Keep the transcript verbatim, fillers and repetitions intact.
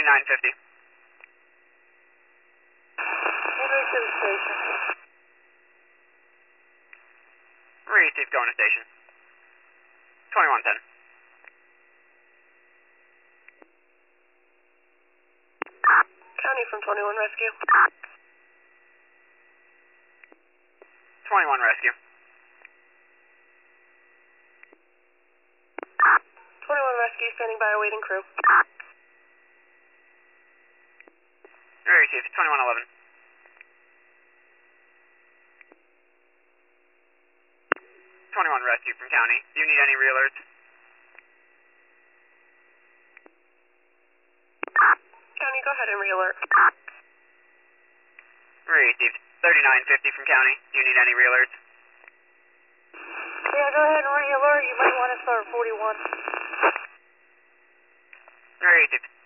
thirty-nine fifty. Henry to the station. Received, going to station. twenty-one ten. County from twenty-one Rescue. twenty-one Rescue. twenty-one Rescue, standing by awaiting crew. Received, twenty-one eleven. twenty-one Rescue from County. Do you need any re-alerts? County, go ahead and re-alert. Received, thirty-nine fifty from County. Do you need any re-alerts? Yeah, go ahead and re-alert. You might want to start forty-one. Received.